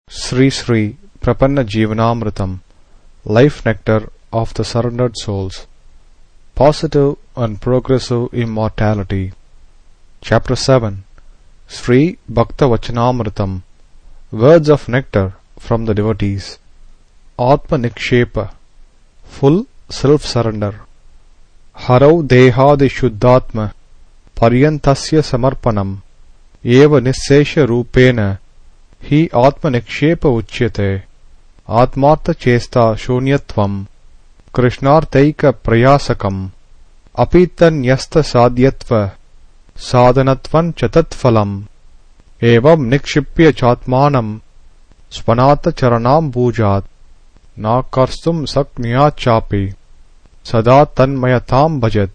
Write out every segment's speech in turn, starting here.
Sri Sri Prapanna Jivanamritam, Life Nectar of the Surrendered Souls, Positive and Progressive Immortality. Chapter 7, Sri Bhakta Vachanamritam, Words of Nectar from the Devotees. Atma Nikshepa, Full Self-Surrender. Harau Dehadi Shuddhatma, Paryantasya Samarpanam, Eva Nissesha Rupena, Hi Atma Nikshepa Uchyate, Atmartha Chesta Shunyatvam, Krishnarthaika Prayasakam, Apitan Yasta Sadhyatva, Sadhanatvan Chatatphalam, Evam Nikshipya Chatmanam, Spanata Charanam Bhujat, Nakarstum Saknya Chapi, Sada Tanmayatam Bhajat.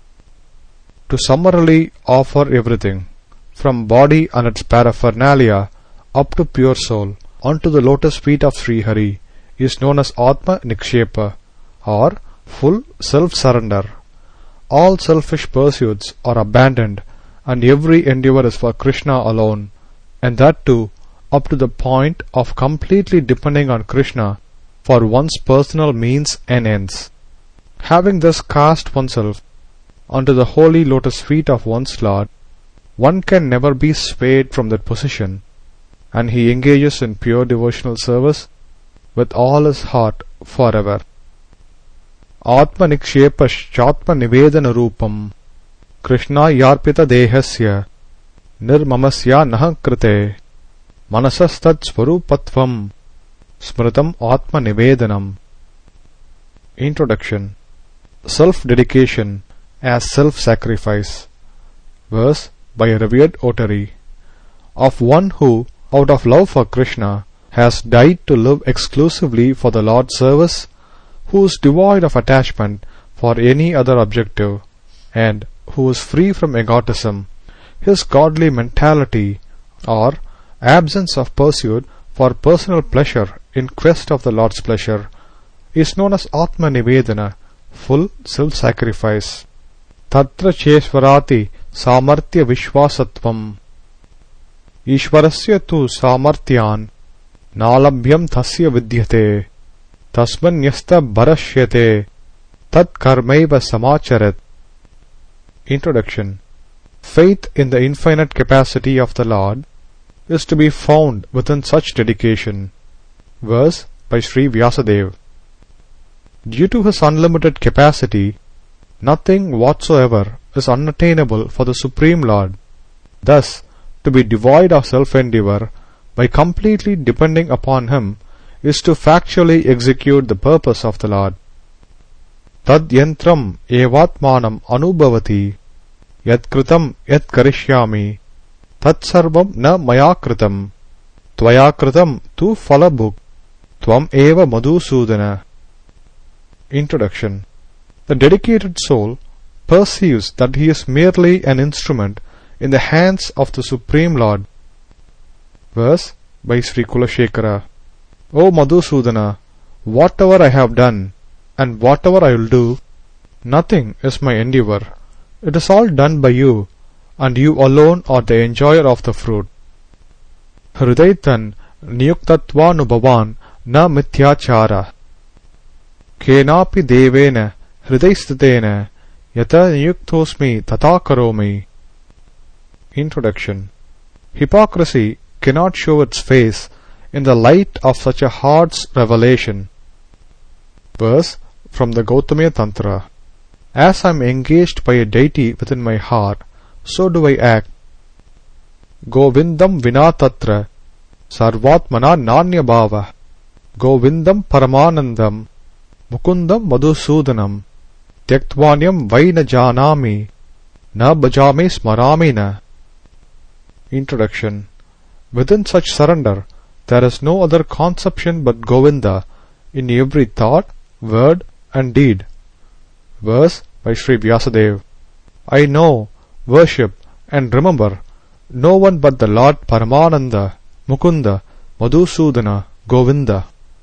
To summarily offer everything, from body and its paraphernalia up to pure soul, onto the lotus feet of Sri Hari, is known as Atma Nikshepa, or full self-surrender. All selfish pursuits are abandoned, and every endeavor is for Krishna alone, and that too up to the point of completely depending on Krishna for one's personal means and ends. Having thus cast oneself onto the holy lotus feet of one's Lord, one can never be swayed from that position, and he engages in pure devotional service with all his heart forever. Atma Nikshepa Chatma Nivedana Rupam, Krishna Yarpita Dehasya, Nirmamasya Naha Krite, Manasastat Swarupatvam, Smritam Atma Nivedanam. Introduction. Self-dedication as self-sacrifice. Verse by a revered Otari. Of one who, out of love for Krishna, has died to live exclusively for the Lord's service, who is devoid of attachment for any other objective, and who is free from egotism, his godly mentality, or absence of pursuit for personal pleasure in quest of the Lord's pleasure, is known as Atma Nivedana, full self-sacrifice. Tatra Chesvarati Samarthya Vishwasatvam, Ishwarasya tu Samarthyan, Nalabhyam Tasya Vidyate, Tasmanyasta Bharashyate, Tat Karmaiva Samacharat. Introduction. Faith in the infinite capacity of the Lord is to be found within such dedication. Verse by Sri Vyasadeva. Due to his unlimited capacity, nothing whatsoever is unattainable for the Supreme Lord. Thus, to be devoid of self-endeavor by completely depending upon him is to factually execute the purpose of the Lord. Tad yantram evatmanam anubhavati, yat kritam yat karishyami, tat sarvam na maya kritam, tvaya kritam tu phalabhuk, tvam eva madhusudana. Introduction. The dedicated soul perceives that he is merely an instrument in the hands of the Supreme Lord. Verse by Sri Kulashekara. O Madhusudana, whatever I have done, and whatever I will do, nothing is my endeavor. It is all done by you, and you alone are the enjoyer of the fruit. Hridaitan niyuktatvanubhavan na mithyachara, kenapi devena hridaisthatena yata niyuktosmi tata karomi. Introduction. Hypocrisy cannot show its face in the light of such a heart's revelation. Verse from the Gautamya Tantra. As I am engaged by a deity within my heart, so do I act. Govindam vinatatra sarvatmana nanya bhava, Govindam paramanandam mukundam madhusudanam, Tyaktwanyam vaina janami, na bhajami smaramina. Introduction. Within such surrender, there is no other conception but Govinda in every thought, word and deed. Verse by Sri Vyasadeva. I know, worship and remember no one but the Lord Paramananda, Mukunda, Madhusudana, Govinda.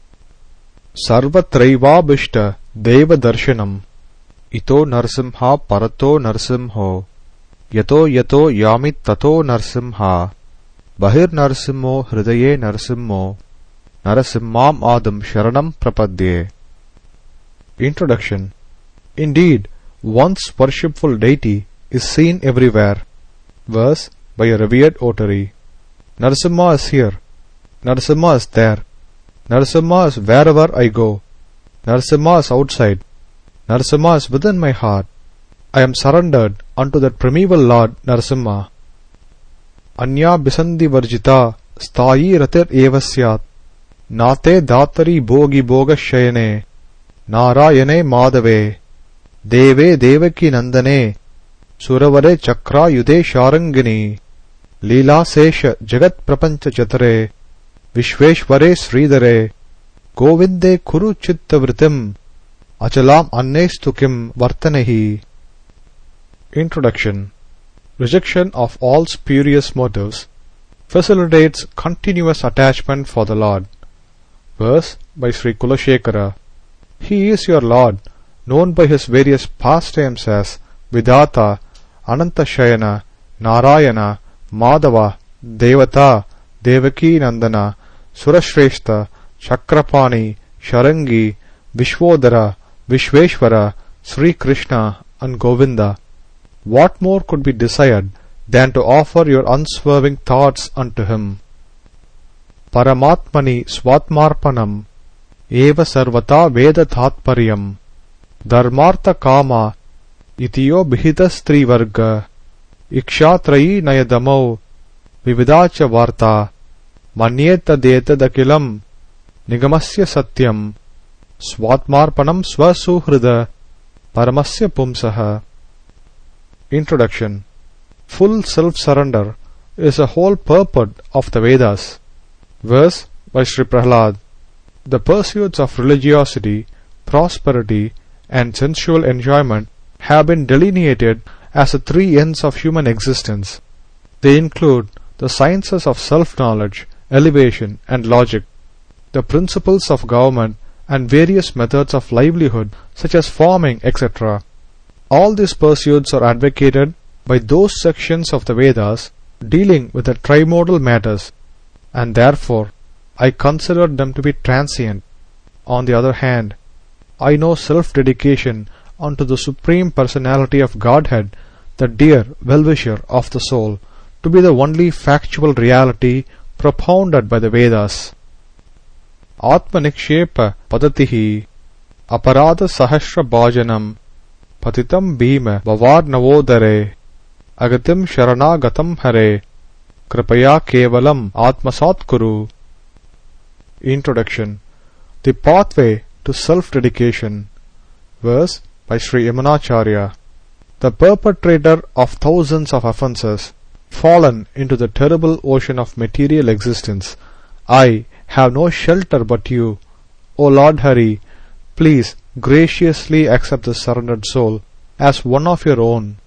Sarvatraivabhishta Deva Darshanam, Ito Narsimha Parato Narsimho, Yato Yamit Tato Narsimha, Bahir Narsimho Hridaye Narsimho, Narasimham Adam Sharanam Prapadye. Introduction. Indeed, one's worshipful deity is seen everywhere. Verse by a revered votary. Narasimha is here. Narasimha is there. Narasimha is wherever I go. Narasimha is outside. Narasimha is within my heart. I am surrendered unto that primeval Lord Narasimha. Anya Bisandhi Varjita Sthayi Ratir Evasyat Nate Datari Bhogi Bhoga Shayane Narayane Madhave Deve Devaki Nandane Suravare Chakra Yude Sharangini Leela Sesha Jagat Prapancha Chatare Vishveshware Sridhare Govinde Kuru Chitta Vritim Achalam Annestukim Vartanehi. Introduction. Rejection of all spurious motives facilitates continuous attachment for the Lord. Verse by Sri Kulashekara. He is your Lord, known by his various pastimes as Vidhata, Anantashayana, Narayana, Madhava, Devata, Devaki Nandana, Surashreshta, Chakrapani, Sharangi, Vishvodara, Vishveshwara, Sri Krishna and Govinda. What more could be desired than to offer your unswerving thoughts unto him? Paramatmani Swatmarpanam Eva Sarvata Veda Thatparyam Dharmartha Kama Itiyo Bihita Stri Varga Ikshatrayi Nayadamau Vividacha Varta Manyeta Deta Dakilam Nigamasya Satyam Swatmarpanam Swasuhrida Paramasya Pumsaha. Introduction. Full self-surrender is a whole purport of the Vedas. Verse by Sri Prahlad. The pursuits of religiosity, prosperity and sensual enjoyment have been delineated as the three ends of human existence. They include the sciences of self-knowledge, elevation and logic, the principles of government and various methods of livelihood such as farming, etc. All these pursuits are advocated by those sections of the Vedas dealing with the trimodal matters, and therefore I consider them to be transient. On the other hand, I know self-dedication unto the Supreme Personality of Godhead, the dear well-wisher of the soul, to be the only factual reality propounded by the Vedas. Atmanikshepa padatihi aparadha sahasra bhajanam Patitam Bhima Vavarnavodare Agatim Sharanagatam Hare Kripaya Kevalam Atmasat Kuru. Introduction. The pathway to self-dedication. Verse by Sri Yamunacharya. The perpetrator of thousands of offences, fallen into the terrible ocean of material existence, I have no shelter but you. O Lord Hari, please graciously accept the surrendered soul as one of your own.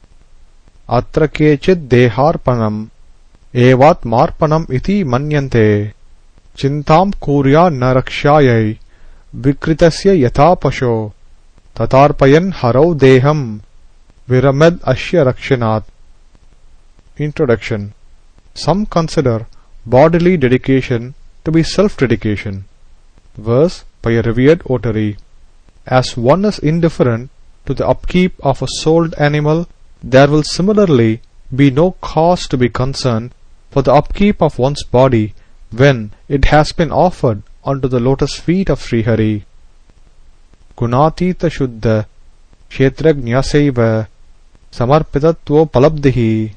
Atra kechid deharpanam evat marpanam iti manyante chintam kurya narakshayai vikritasya yatha pasho tatarpayan harau deham viramed ashya rakshanat. Introduction. Some consider bodily dedication to be self-dedication. Verse by a revered votary. As one is indifferent to the upkeep of a souled animal, there will similarly be no cause to be concerned for the upkeep of one's body when it has been offered unto the lotus feet of Sri Hari. Gunatita Shuddha Kshetrajñasaiva Samarpitatvo Palabdihi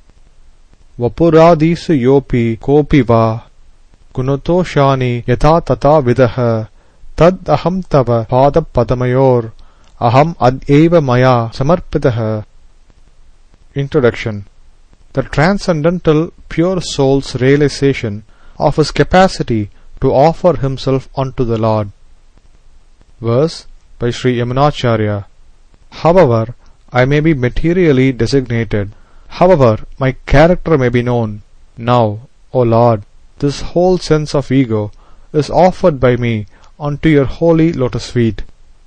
Vapuradisu Yopi Kopi Va Gunato Shani Yata Tata Vidaha Tad aham tava pada padamayor aham ad eva maya samarpitaha. Introduction. The transcendental pure soul's realization of his capacity to offer himself unto the Lord. Verse by Sri Yamunacharya. However I may be materially designated, however my character may be known, now, O Lord, this whole sense of ego is offered by me unto your holy lotus feet.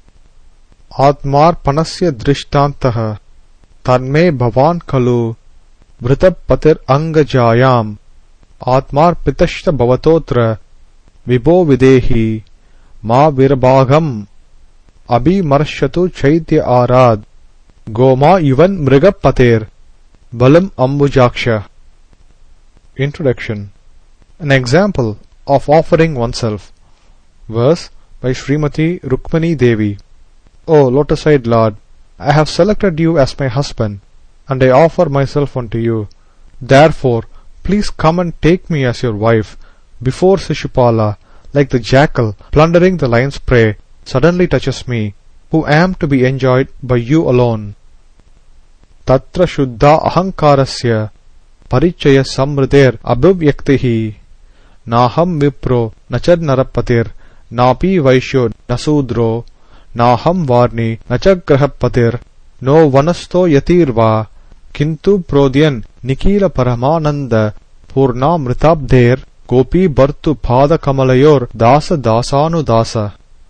Atmar panasya drishtantaha tanme bhavan kalu vritab patir angajayam Atmar pitashta bhavatotra Vibho videhi ma virabhagam abhimarshatu chaitya arad goma ivan mrigapater balam ambujaksha. Introduction. An example of offering oneself. Verse by Srimati Rukmani Devi. O lotus-eyed Lord, I have selected you as my husband, and I offer myself unto you. Therefore, please come and take me as your wife. Before Shishupala, like the jackal plundering the lion's prey, suddenly touches me, who am to be enjoyed by you alone. Tatra shuddha ahankarasya parichaya samrider abhivyaktihi naham vipro nachad narapatir napi vaishyo nasudro naham varni nachagrahapatir no vanasto yatirva kintu prodyan nikila paramananda purna mritabder gopi bartu pada kamalayor dasa dasanu dasa.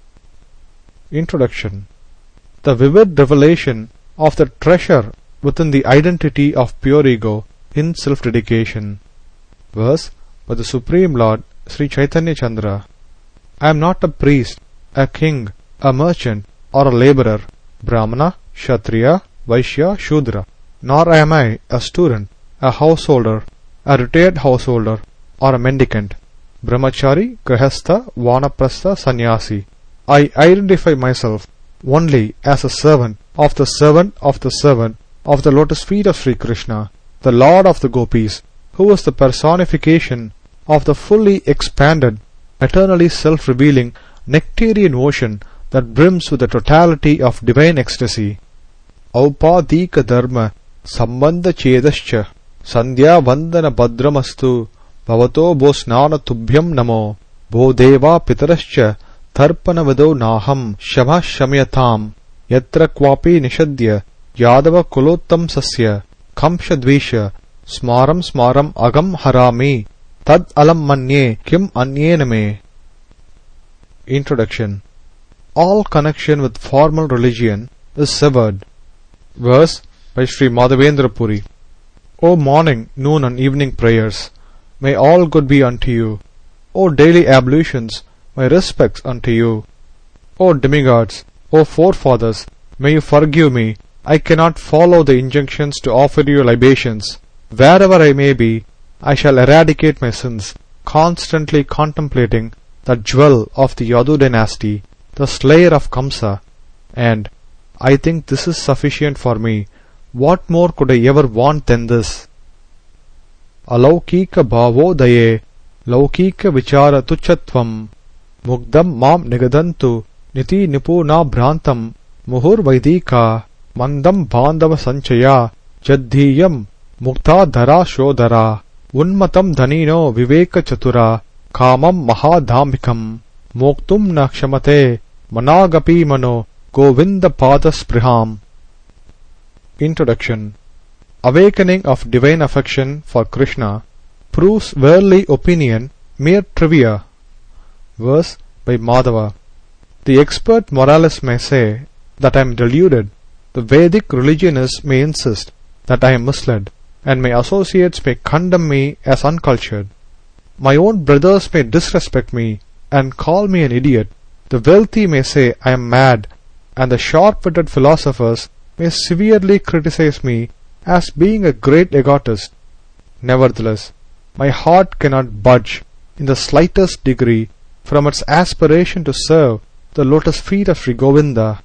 Introduction. The vivid revelation of the treasure within the identity of pure ego in self-dedication. Verse by the Supreme Lord Sri Chaitanya Chandra. I am not a priest, a king, a merchant, or a laborer, Brahmana, Kshatriya, Vaishya, Shudra, nor am I a student, a householder, a retired householder, or a mendicant, Brahmachari, Grihastha, Vanaprastha, Sannyasi. I identify myself only as a servant of the servant of the servant of the lotus feet of Sri Krishna, the Lord of the Gopis, who is the personification of the fully expanded, eternally self-revealing nectarian ocean that brims with the totality of divine ecstasy. Aupadika dharma sambandha chedascha sandhya vandana bhadramastu bhavato bosnana tubhyam namo bodeva pitarascha tarpana vido naham shama shamyatam yatra kvapi nishadya yadava kulottam sasya kamsha dvesha smaram smaram agam harami tad alam manye kim anyena me. Introduction. All connection with formal religion is severed. Verse by Sri Madhavendra Puri. O morning, noon and evening prayers, may all good be unto you. O daily ablutions, my respects unto you. O demigods, O forefathers, may you forgive me. I cannot follow the injunctions to offer you libations. Wherever I may be, I shall eradicate my sins, constantly contemplating the jewel of the Yadu dynasty, the slayer of Kamsa, and I think this is sufficient for me. What more could I ever want than this? Alaukika bhavodaye laukika vichara tuchatvam mugdam mam nigadantu niti nipuna bhrantam muhur vaidika mandam bandava sanchaya jaddhiyam mukta dhara shodhara unmatam dhanino viveka chatura kamam mahadhamikam moktum na kshamate managapi mano govinda padaspriham. Introduction. Awakening of divine affection for Krishna proves worldly opinion mere trivia. Verse by Madhava. The expert moralist may say that I am deluded, the Vedic religionists may insist that I am misled, and my associates may condemn me as uncultured. My own brothers may disrespect me and call me an idiot. The wealthy may say I am mad, and the sharp-witted philosophers may severely criticize me as being a great egotist. Nevertheless, my heart cannot budge in the slightest degree from its aspiration to serve the lotus feet of Sri Govinda.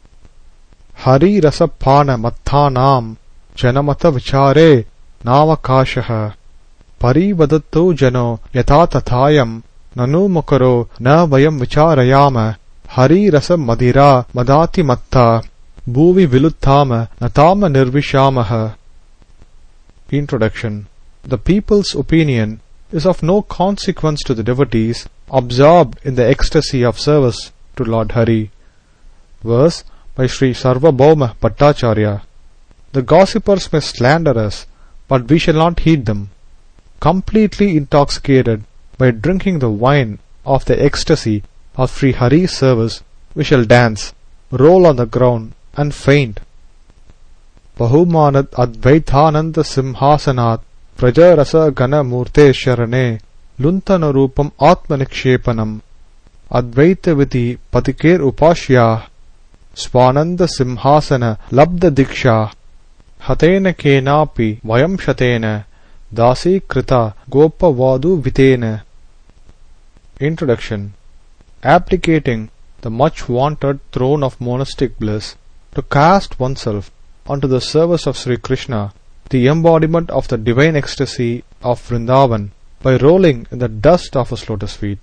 Hari rasa pana mattanam janamata vichare navakashaha parivadattu jano yata tathayam nanu mukaro na vayam vicharayama hari rasa madira madati matta bhuvi viluttama natama nirvishamaha. Introduction. The people's opinion is of no consequence to the devotees absorbed in the ecstasy of service to Lord Hari. Verse by Sri Sarvabhauma Bhattacharya. The gossipers may slander us, but we shall not heed them. Completely intoxicated by drinking the wine of the ecstasy of Sri Hari's service, we shall dance, roll on the ground, and faint. Bahumanat Advaithananda Simhasanat Prajarasa Gana Murte Sharane Luntanarupam Atmanikshepanam Advaitaviti Patikir Upashya Swananda Simhasana Labda Diksha Hatena Kenapi Vayam Shatena Dasi Krita Gopa Vadu Vitena. Introduction. Abdicating the much wanted throne of monastic bliss to cast oneself onto the service of Sri Krishna, the embodiment of the divine ecstasy of Vrindavan, by rolling in the dust of his lotus feet.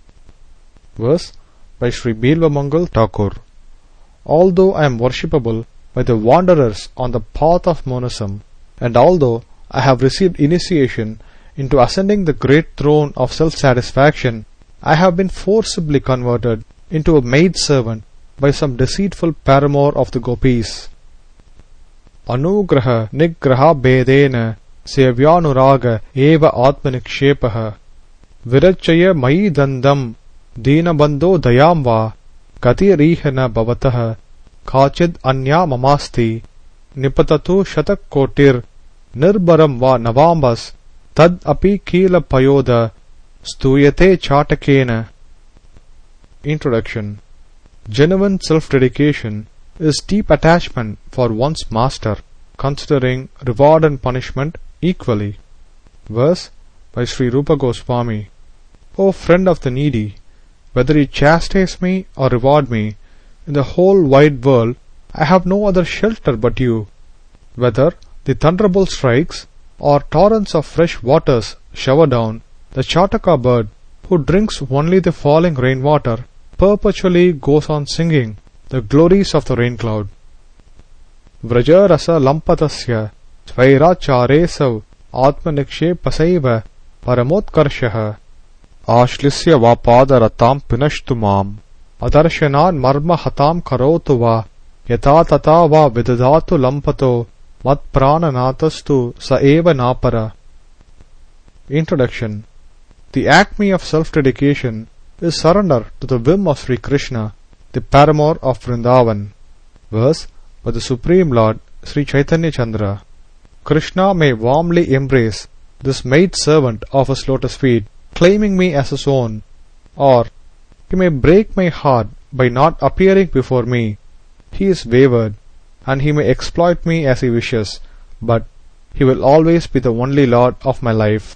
Verse by Sri Bilvamangal Thakur. Although I am worshipable by the wanderers on the path of monism, and although I have received initiation into ascending the great throne of self-satisfaction, I have been forcibly converted into a maid-servant by some deceitful paramour of the gopis. Anugraha nigraha bedena sevyanuraga eva atmanikshepaha virachaya mai dandam deenabandho dayamva gatirihana bhavataha kachid anya mamasti nipatatu shatak kotir nirbaram va navambas tad api kila payoda stuyate chatakena. Introduction. Genuine self-dedication is deep attachment for one's master, considering reward and punishment equally. Verse by Sri Rupa Goswami. O friend of the needy, whether you chastise me or reward me, in the whole wide world I have no other shelter but you. Whether the thunderbolt strikes or torrents of fresh waters shower down, the Chataka bird, who drinks only the falling rainwater, perpetually goes on singing the glories of the rain cloud. Vraja rasa lampatasya svairacharesav atmanikshepasaiva paramotkarshaha ashlisya vapada ratam pinashtu mam adarshanan marma hatam karotu va yata tata va vidadatu lampato mat prananatastu saeva napara. Introduction. The acme of self-dedication is surrender to the whim of Sri Krishna, the paramour of Vrindavan. Verse by the Supreme Lord Sri Chaitanya Chandra. Krishna may warmly embrace this maid-servant of his lotus feet, claiming me as his own, or he may break my heart by not appearing before me. He is wayward, and he may exploit me as he wishes, but he will always be the only Lord of my life.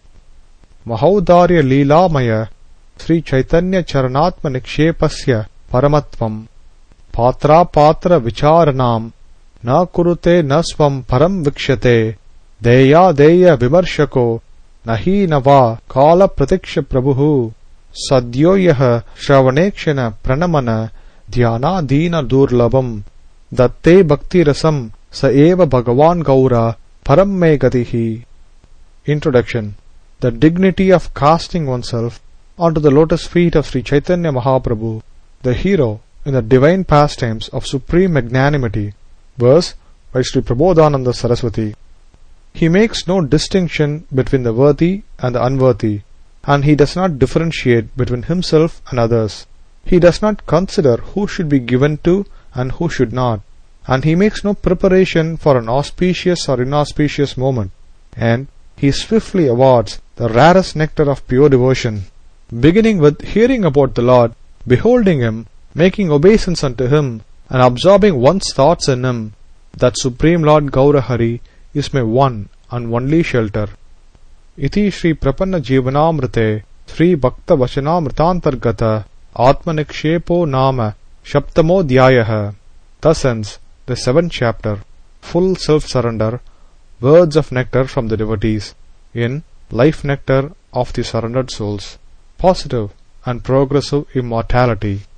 Mahaudarya Leelamaya Sri Chaitanya Charanatma Nikshepasya Paramatvam Patra Patra Vicharanam Na Kurute Nasvam Param Vikshate Deya Deya Vimarshako Nahi Nava Kala Pratiksha Prabhu Sadyoyaha Shravanekshana Pranamana Dhyana Dina Durlabam Datte Bhakti Rasam Saeva Bhagavan Gaura Param Me Gatihi. Introduction. The dignity of casting oneself onto the lotus feet of Sri Chaitanya Mahaprabhu, the hero in the divine pastimes of supreme magnanimity. Verse by Sri Prabodhananda Saraswati. He makes no distinction between the worthy and the unworthy, and he does not differentiate between himself and others. He does not consider who should be given to and who should not, and he makes no preparation for an auspicious or inauspicious moment, and he swiftly awards the rarest nectar of pure devotion, beginning with hearing about the Lord, beholding him, making obeisance unto him, and absorbing one's thoughts in him. That Supreme Lord Gaurahari is my one and only shelter. Iti Shri Prapanna Jivanamrite Sri Bhakta Vachanamritantargata Atmanikshepo Nama Shaptamo Dhyayaha. Thus ends the 7th chapter, full self-surrender, words of nectar from the devotees, in Life Nectar of the Surrendered Souls, Positive and Progressive Immortality.